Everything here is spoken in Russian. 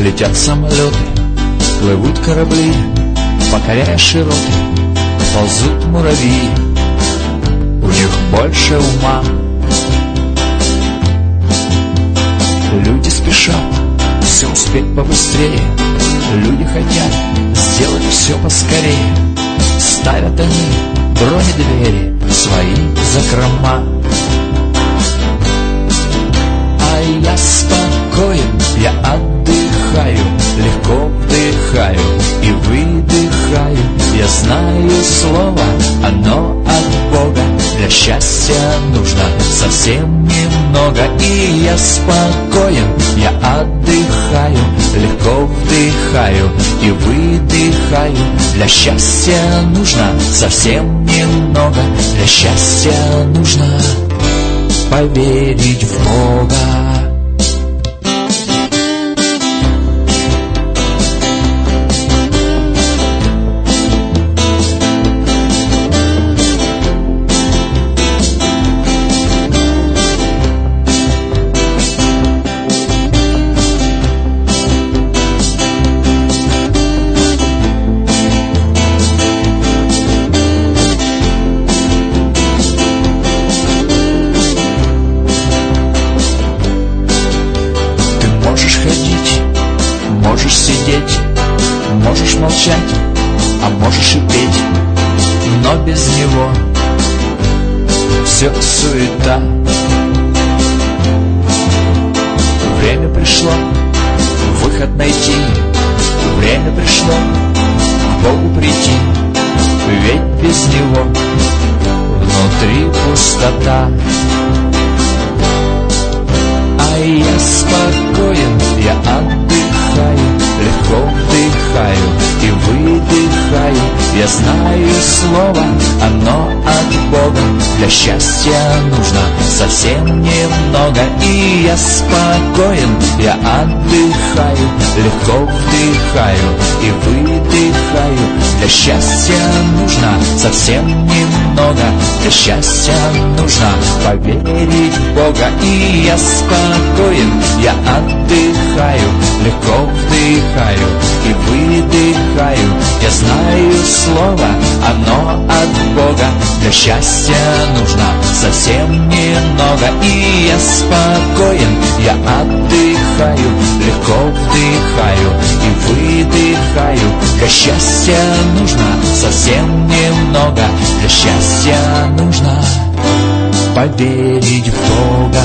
Летят самолеты, плывут корабли, покоряя широты, ползут муравьи. У них больше ума. Люди спешат все успеть побыстрее, люди хотят сделать все поскорее. Ставят они бронедвери в свои закрома. А я спокоен, я отдыхаю, легко вдыхаю и выдыхаю. Я знаю слово, оно от Бога. Для счастья нужно совсем немного. И я спокоен, я отдыхаю, легко вдыхаю и выдыхаю. Для счастья нужно совсем немного. Для счастья нужно поверить в Бога. Можешь сидеть, можешь молчать, а можешь и петь, но без него все суета. Время пришло выход найти, время пришло к Богу прийти, ведь без него внутри пустота. А я спокоен, я отдыхаю, легко вдыхаю и выдыхаю. Я знаю слово, оно от Бога. Для счастья нужно совсем немного. И я спокоен, я отдыхаю, легко вдыхаю и выдыхаю. Для счастья нужно совсем немного. Для счастья нужно поверить в Бога. И я спокоен, я отдыхаю, легко вдыхаю и выдыхаю. Я знаю слово, оно от Бога. Для счастья нужно совсем немного. И я спокоен, я отдыхаю, легко вдыхаю и выдыхаю. Для счастья нужно совсем немного. Для счастья нужно поверить в Бога.